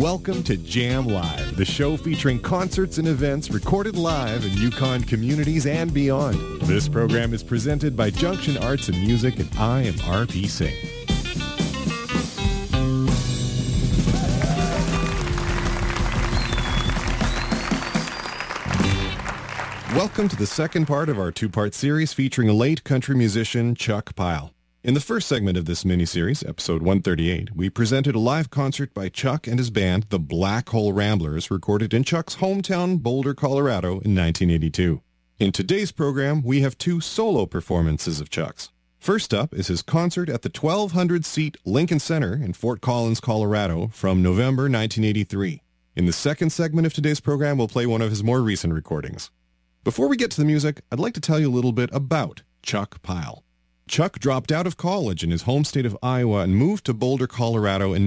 Welcome to Jam Live, the show featuring concerts and events recorded live in Yukon communities and beyond. This program is presented by Junction Arts and Music, and I am RP Singh. Welcome to the second part of our two-part series featuring late country musician Chuck Pyle. In the first segment of this mini-series, episode 138, we presented a live concert by Chuck and his band, the Black Hole Ramblers, recorded in Chuck's hometown, Boulder, Colorado, in 1982. In today's program, we have two solo performances of Chuck's. First up is his concert at the 1,200-seat Lincoln Center in Fort Collins, Colorado, from November 1983. In the second segment of today's program, we'll play one of his more recent recordings. Before we get to the music, I'd like to tell you a little bit about Chuck Pyle. Chuck dropped out of college in his home state of Iowa and moved to Boulder, Colorado in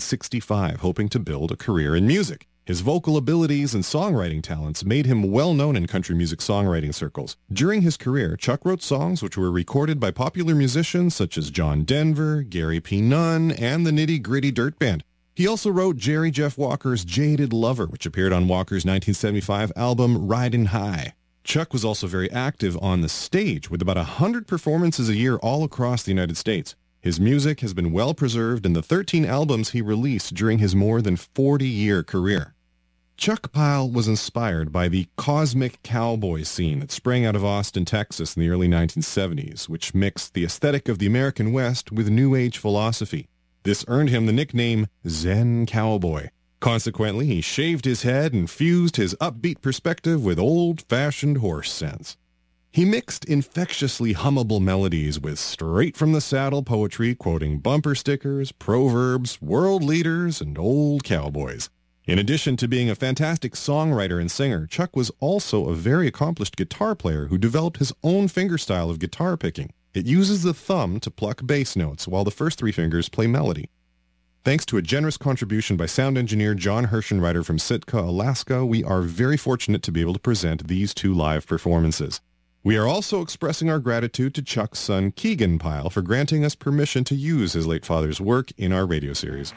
1965, hoping to build a career in music. His vocal abilities and songwriting talents made him well known in country music songwriting circles. During his career, Chuck wrote songs which were recorded by popular musicians such as John Denver, Gary P. Nunn, and the Nitty Gritty Dirt Band. He also wrote Jerry Jeff Walker's Jaded Lover, which appeared on Walker's 1975 album Ridin' High. Chuck was also very active on the stage, with about 100 performances a year all across the United States. His music has been well preserved in the 13 albums he released during his more than 40-year career. Chuck Pyle was inspired by the cosmic cowboy scene that sprang out of Austin, Texas in the early 1970s, which mixed the aesthetic of the American West with New Age philosophy. This earned him the nickname Zen Cowboy. Consequently, he shaved his head and fused his upbeat perspective with old-fashioned horse sense. He mixed infectiously hummable melodies with straight-from-the-saddle poetry quoting bumper stickers, proverbs, world leaders, and old cowboys. In addition to being a fantastic songwriter and singer, Chuck was also a very accomplished guitar player who developed his own fingerstyle of guitar picking. It uses the thumb to pluck bass notes, while the first three fingers play melody. Thanks to a generous contribution by sound engineer John Herschenreiter from Sitka, Alaska, we are very fortunate to be able to present these two live performances. We are also expressing our gratitude to Chuck's son Keegan Pyle for granting us permission to use his late father's work in our radio series.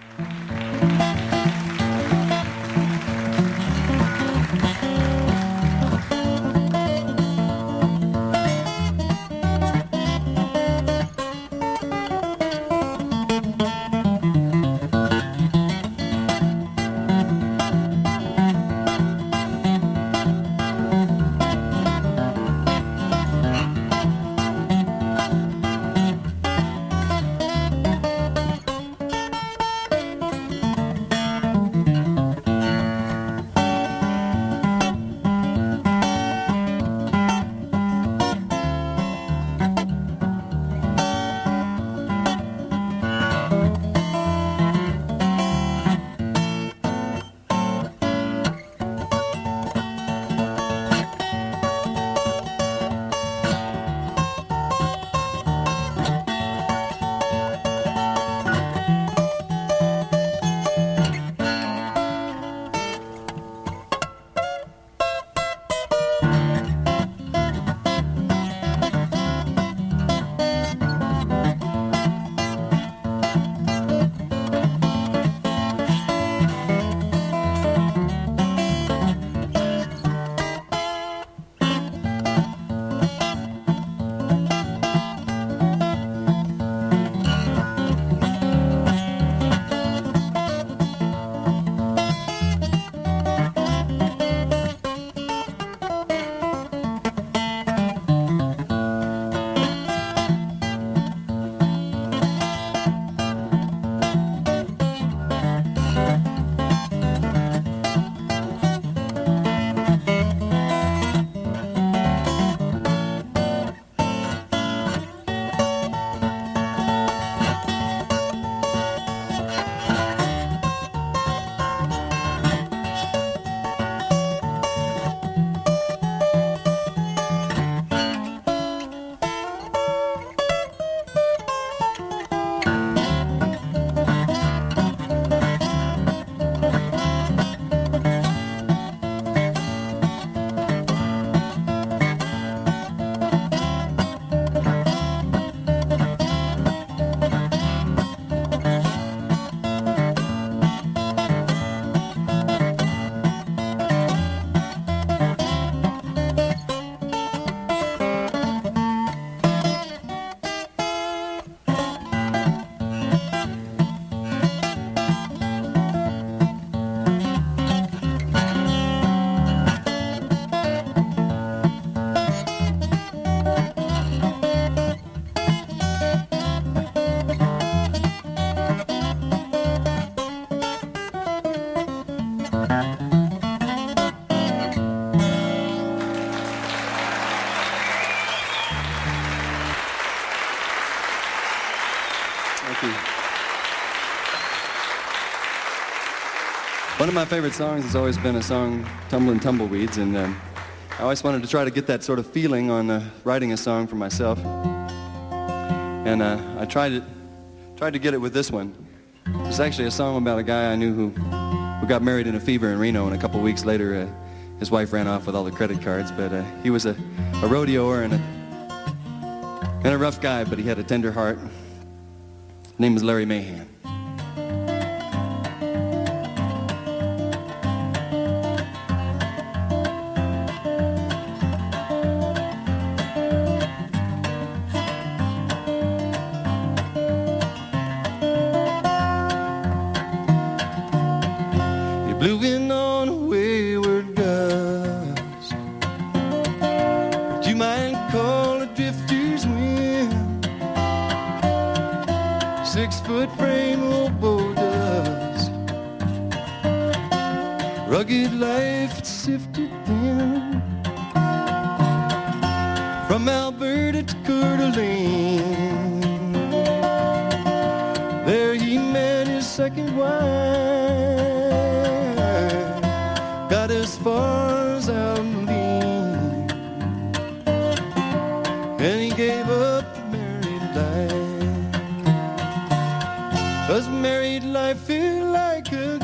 you. One of my favorite songs has always been a song, Tumblin' Tumbleweeds, and I always wanted to try to get that sort of feeling on writing a song for myself. And I tried to get it with this one. It's actually a song about a guy I knew who got married in a fever in Reno, and a couple weeks later his wife ran off with all the credit cards. But he was a rodeoer and a rough guy, but he had a tender heart. His name was Larry Mahan. Blew in on a wayward gust, what you might call a drifter's wind. 6-foot frame of bow dust, rugged life it sifted thin. From Alberta to Coeur d'Alene, there he met his second wife. Got as far as Abilene, and he gave up the married life, 'cause married life feel like a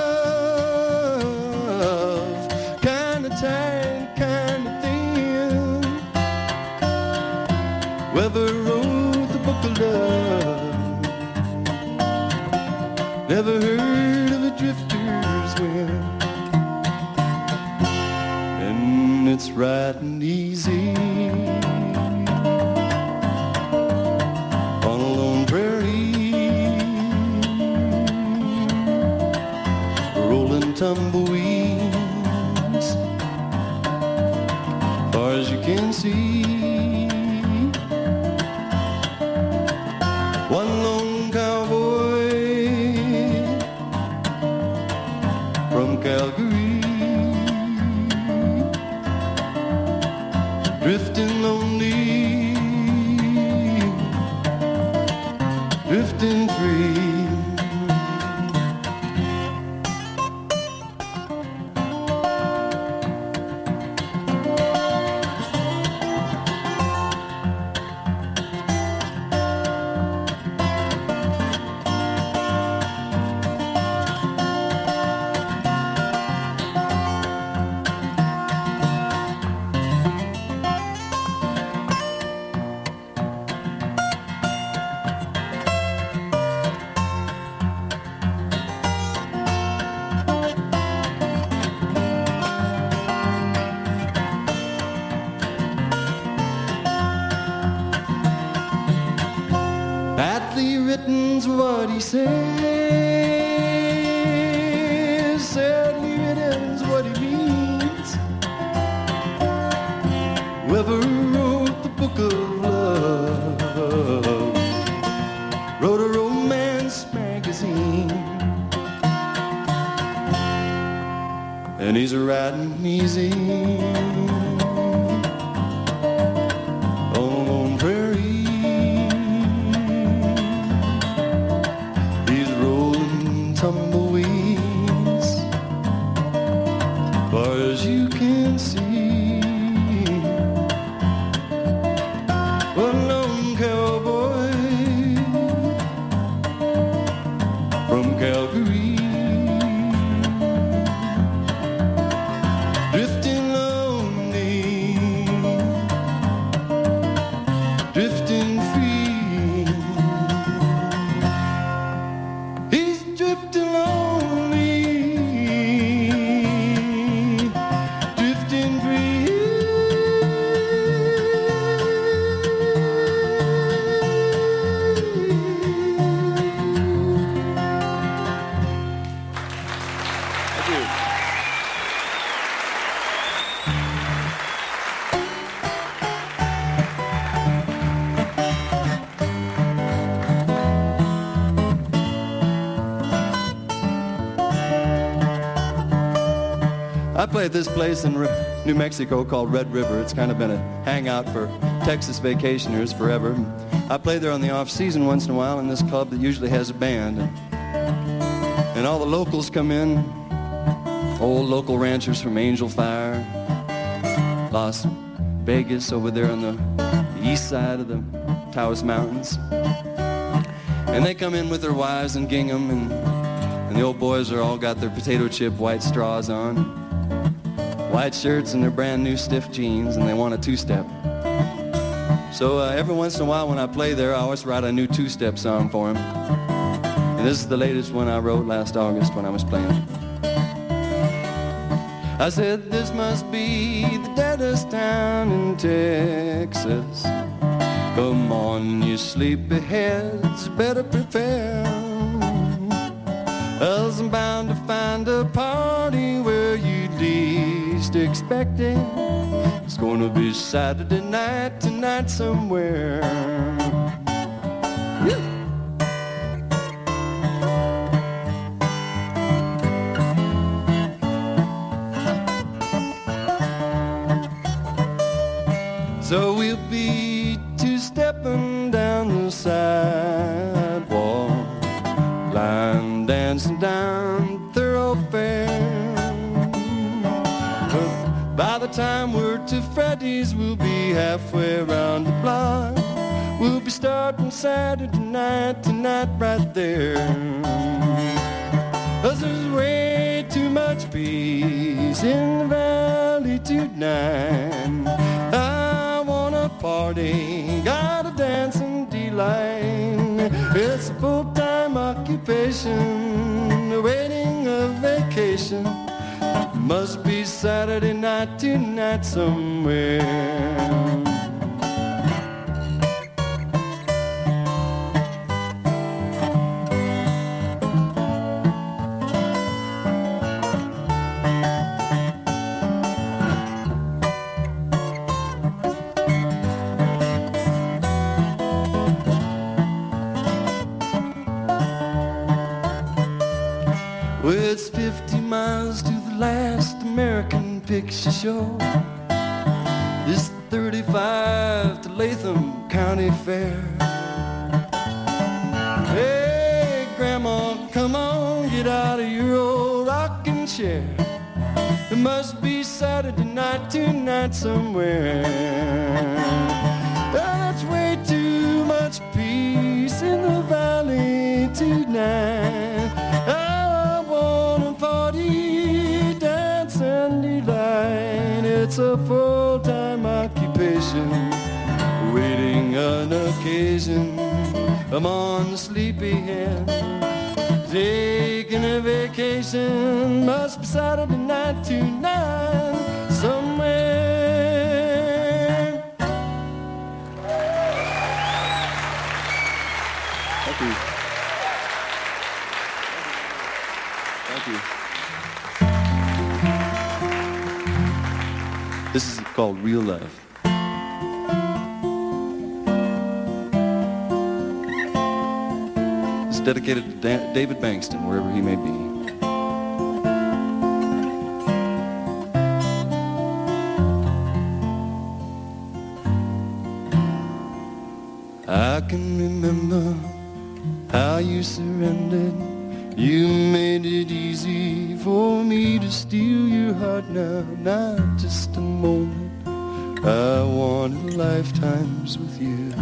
glove, kinda tight, kinda thin. Whoever wrote the book of love never heard of a drifter's wind. It's riding easy on a lone prairie, rolling tumbleweeds far as you can see. One lone cowboy from Calgary, drifting lonely, drifting free. Badly written's what he says, sadly written's what he means. Whoever wrote the book of love wrote a romance magazine, and he's riding easy on prairie. Tumbleweeds, far as you can see. One lone cowboy from Calgary, drifting lonely, drifting free. Drifting lonely, drifting free. Thank you. I played this place in New Mexico called Red River. It's kind of been a hangout for Texas vacationers forever. I play there on the off season once in a while in this club that usually has a band. And all the locals come in, old local ranchers from Angel Fire, Las Vegas over there on the east side of the Taos Mountains. And they come in with their wives in gingham, and the old boys are all got their potato chip white straws on, white shirts and their brand new stiff jeans, and they want a two-step. So every once in a while when I play there, I always write a new two-step song for them. And this is the latest one I wrote last August when I was playing. I said, this must be the deadest town in Texas. Come on, you sleepy heads, better prepare. Else I'm bound to find a party where you'd least expect it. It's gonna be Saturday night tonight somewhere. Yeah. So we'll be two-stepping down the sidewalk, line dancing down thoroughfare. But by the time we're to Freddy's, we'll be halfway around the block. We'll be starting Saturday night tonight right there. 'Cause there's way too much peace in the valley tonight. I wanna party, got a dancing delight. It's a full-time occupation, awaiting a vacation. Must be Saturday night tonight somewhere. It's 50 miles to the last American Picture Show. It's 35 to Latham County Fair. Hey, Grandma, come on, get out of your old rocking chair. It must be Saturday night tonight somewhere. That's way too much peace in the valley tonight. I wanna party, dance and delight. It's a full-time occupation, waiting an occasion. I'm on sleepyhead, taking a vacation. Must be Saturday night tonight somewhere. Thank you. Thank you. This is called Real Love. It's dedicated to David Bankston, wherever he may be. I can remember how you surrendered. You made it easy for me to steal your heart now, not just a moment. I wanted lifetimes with you.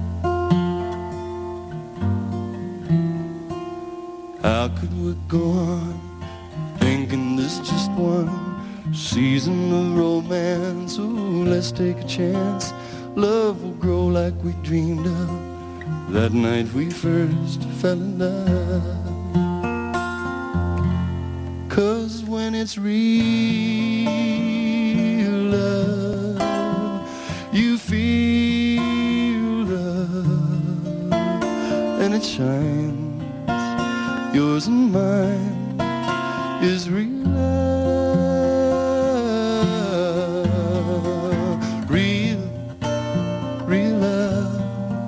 How could we go on thinking this just one season of romance? Oh, let's take a chance. Love will grow like we dreamed of that night we first fell in love. 'Cause when it's real love, you feel love, and it shines. Yours and mine is real love, real love.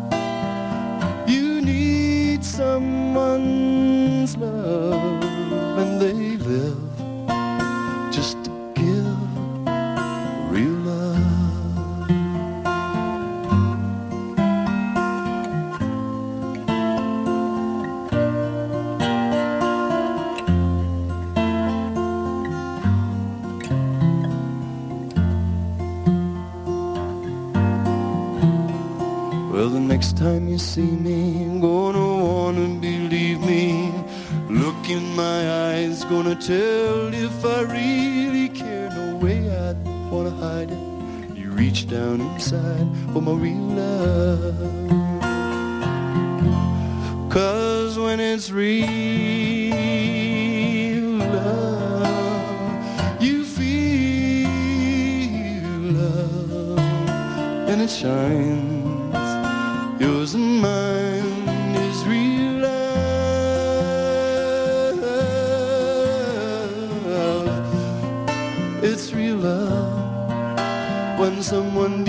You need someone's love, and they live just to give Well, the next time you see me, gonna wanna believe me. Look in my eyes, gonna tell if I really care. No way I'd wanna hide it. You reach down inside for my real love. 'Cause when it's real love, you feel love, and it shines. Yours and mine is real love. It's real love when someone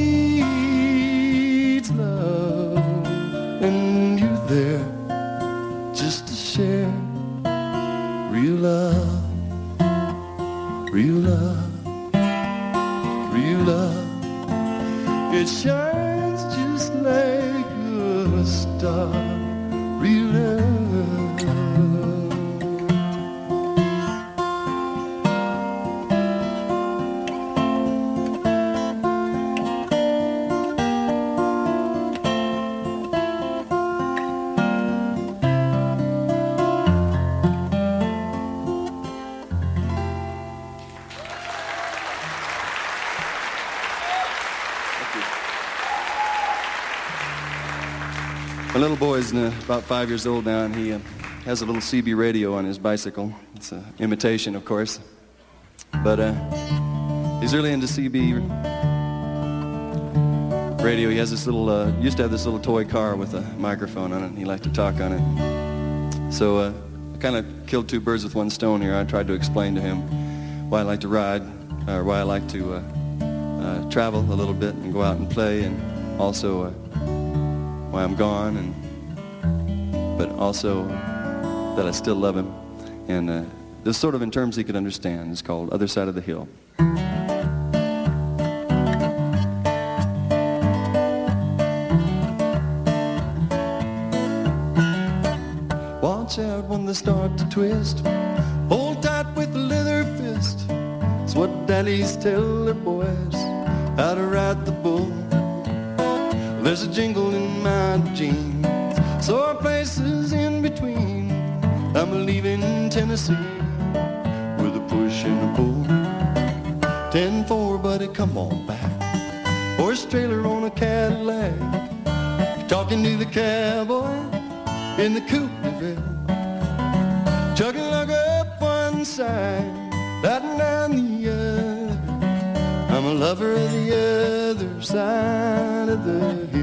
needs love and you're there just to share. Real love, real love, real love. It shines just like a star. Real love. My little boy's about 5 years old now, and he has a little CB radio on his bicycle. It's an imitation, of course. But he's really into CB radio. He has this little, used to have this little toy car with a microphone on it, and he liked to talk on it. So I kind of killed two birds with one stone here. I tried to explain to him why I like to ride, or why I like to travel a little bit and go out and play, and also why I'm gone, but also that I still love him. And this sort of in terms he could understand. It's called Other Side of the Hill. Watch out when they start to twist. Hold tight with a leather fist. It's what daddies tell their boys how to ride the bull. There's a jingle in my jeans, sore places in between. I'm leaving Tennessee with a push and a pull. 10-4, buddy, come on back. Horse trailer on a Cadillac. You're talking to the cowboy in the coupe de ville. Chugging like up one side, batting down the other. I'm a lover of the other side of the hill.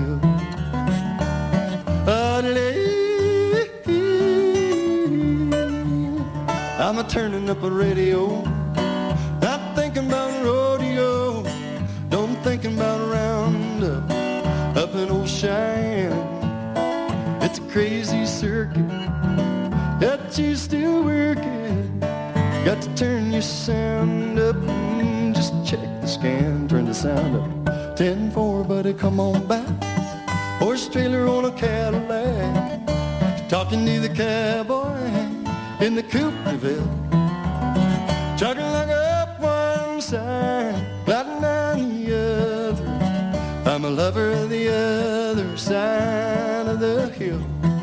I'm a turning up a radio, not thinking about rodeo, don't thinking about a roundup up in old Cheyenne. It's a crazy circuit that you still working. Got to turn your sound up and just check the scan. Turn the sound up. 10-4, buddy, come on back. Horse trailer on a Cadillac. Talking to the cowboy in the coupe de ville. Chugging like up one side, gliding down the other. I'm a lover of the other side of the hill.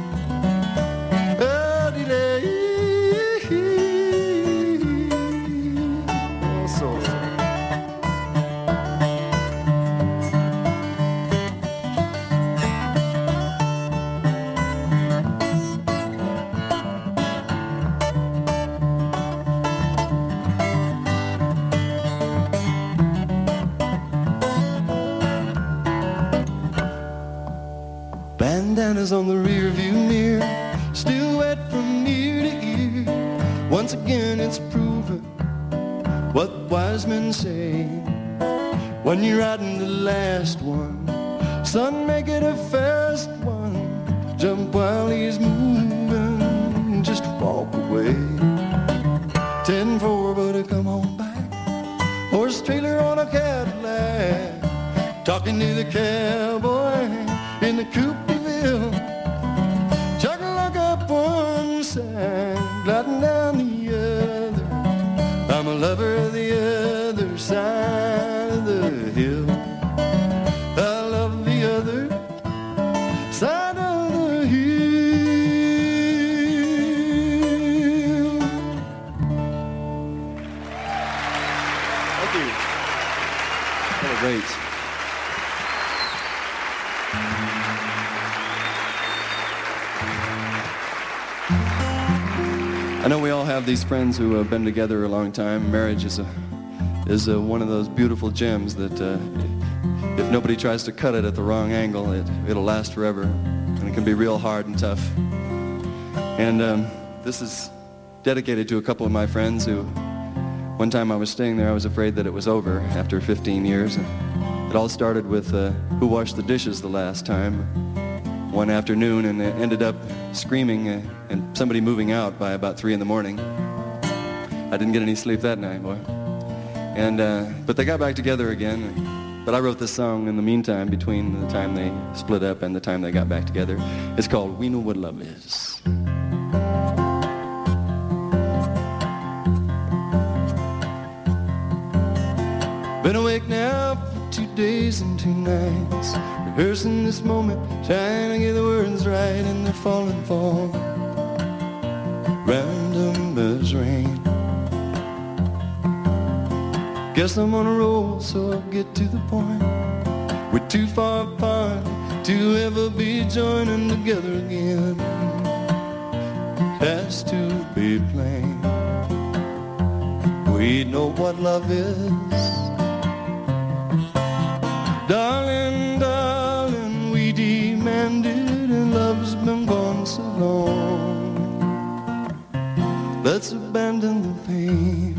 Bandanas on the rear view mirror, still wet from ear to ear. Once again it's proven what wise men say. When you're riding the last one, son, make it a fast one. Jump while he's moving, just walk away. 10-4, buddy, come on back. Horse trailer on a Cadillac. Talking to the cowboy in the coupe de ville. Chugging like up one side, gliding down the other. I'm a lover of the other side of the hill. I love the other I know we all have these friends who have been together a long time. Marriage is one of those beautiful gems that if nobody tries to cut it at the wrong angle, it'll last forever, and it can be real hard and tough. And this is dedicated to a couple of my friends who, one time I was staying there, I was afraid that it was over after 15 years. It all started with who washed the dishes the last time one afternoon, and it ended up screaming and somebody moving out by about 3 in the morning. I didn't get any sleep that night, boy. And but they got back together again. But I wrote this song in the meantime, between the time they split up and the time they got back together. It's called We Know What Love Is. Been awake now for 2 days and 2 nights, rehearsing this moment, trying to get the words right, and they're falling for random as rain. Guess I'm on a roll, so I'll get to the point. We're too far apart to ever be joining together again. Has to be plain. We know what love is. Darling, darling, we demand it, and love's been gone so long. Let's abandon the pain.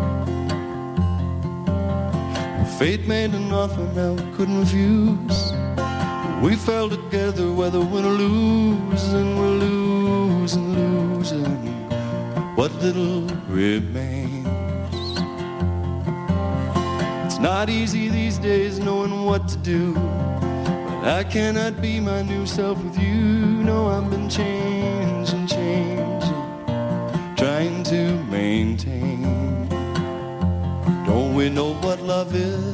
Fate made an offer now we couldn't refuse. We fell together whether win or lose, and we're losing what little remains. It's not easy these days knowing what to do, but I cannot be my new self with you. No, I've been changing, trying to maintain. Don't we know what love is?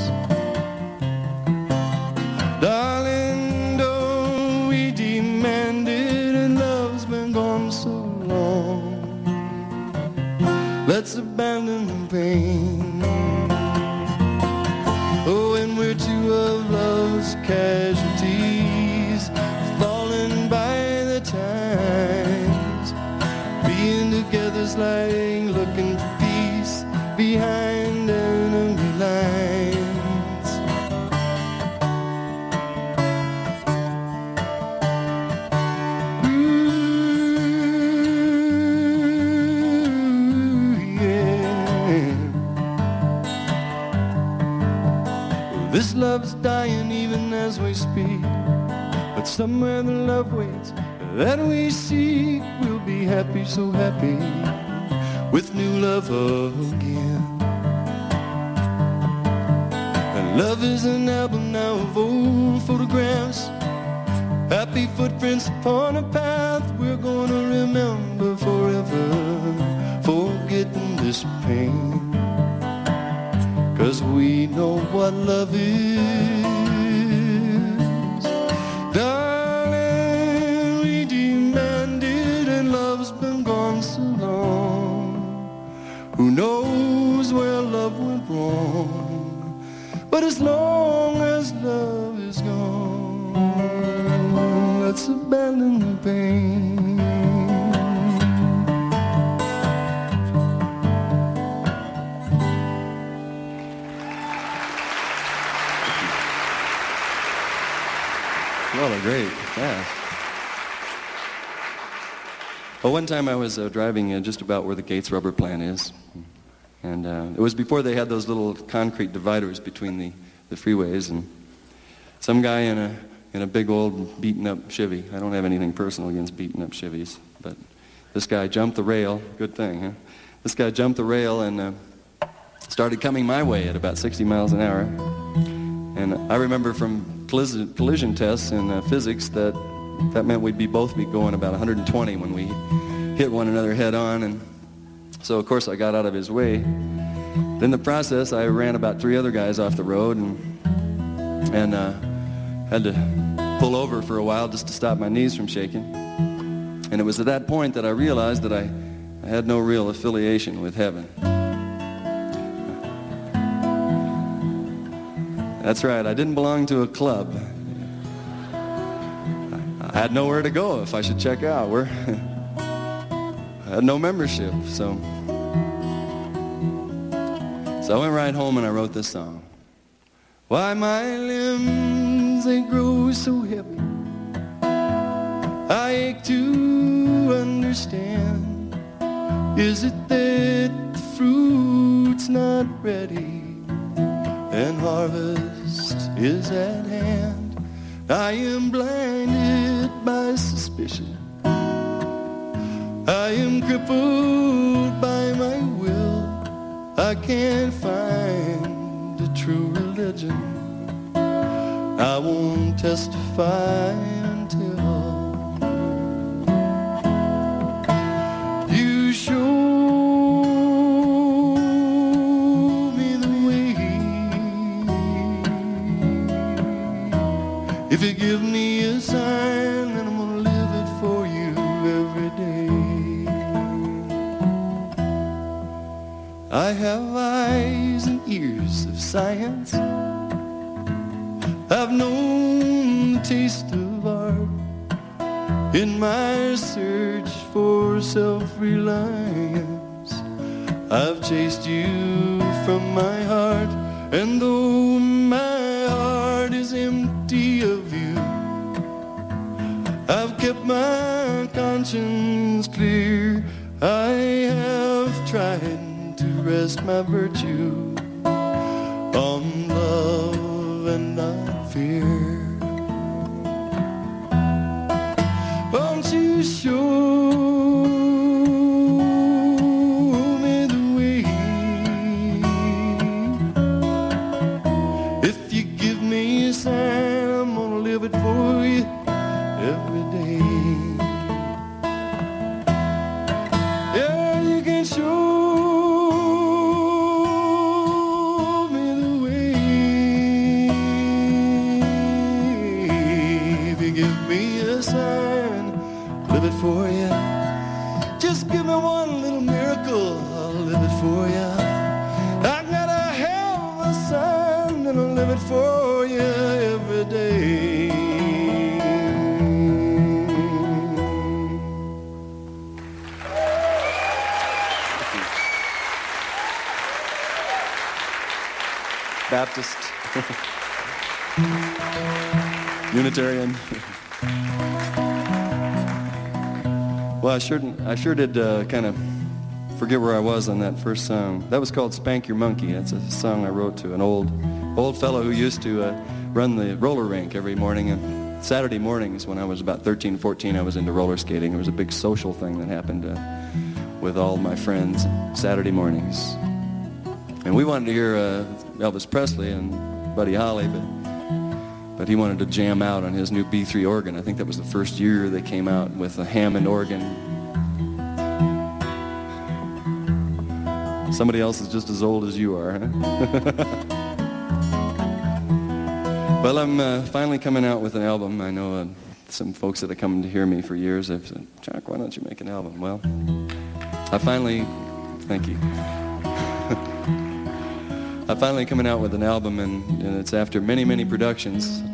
Darling, don't we demand it, and love's been gone so long. Let's abandon the pain. Oh, and we're two of love's casualties, falling by the times. Being together's like looking for peace behind enemy lines. Ooh, yeah. This love's dying even as we speak, but somewhere the love waits that we seek. We'll be happy, so happy, with new love again. And love is an album now of old photographs, happy footprints upon a path we're gonna remember forever, forgetting this pain. 'Cause we know what love is. Darling, we demand it, and love's been gone so long. Who knows where love went wrong? But as long as love is gone, let's abandon the pain. What a great cast. Well, one time I was driving just about where the Gates rubber plant is. And it was before they had those little concrete dividers between the freeways. And some guy in a big old beaten up Chevy. I don't have anything personal against beaten up Chevys, but this guy jumped the rail. Good thing, huh? This guy jumped the rail and started coming my way at about 60 miles an hour. And I remember from collision tests in physics that meant we'd both be going about 120 when we hit one another head on. And so of course I got out of his way. In the process I ran about 3 other guys off the road and had to pull over for a while just to stop my knees from shaking. And it was at that point that I realized that I had no real affiliation with heaven. That's right, I didn't belong to a club. I had nowhere to go if I should check out. I had no membership, so I went right home and I wrote this song. Why my limbs, they grow so heavy, I ache to understand. Is it that the fruit's not ready and harvest is at hand? I am blinded by suspicion, I am crippled by my will. I can't find a true religion. I won't testify until you show me the way. If you give me a sign, then I'm gonna live it for you every day. I have eyes and ears of science. I've known the taste of art in my search for self-reliance. I've chased you from my heart, and though my heart is empty of you, I've kept my conscience clear. I have tried to rest my virtue on love and not fear. Won't you show me the way? If you give me a sign, I'm gonna live it for you every day. Yeah, you can show for you. Just give me one little miracle, I'll live it for you. I gotta have a sign and I'll live it for you every day. Baptist, Unitarian. Well, I sure did kind of forget where I was on that first song. That was called Spank Your Monkey. That's a song I wrote to an old fellow who used to run the roller rink every morning. And Saturday mornings when I was about 13, 14, I was into roller skating. It was a big social thing that happened with all my friends Saturday mornings. And we wanted to hear Elvis Presley and Buddy Holly, but he wanted to jam out on his new B3 organ. I think that was the first year they came out with a Hammond organ. Somebody else is just as old as you are, huh? Well, I'm finally coming out with an album. I know some folks that have come to hear me for years have said, Chuck, why don't you make an album? Well, thank you. I'm finally coming out with an album, and it's after many, many productions.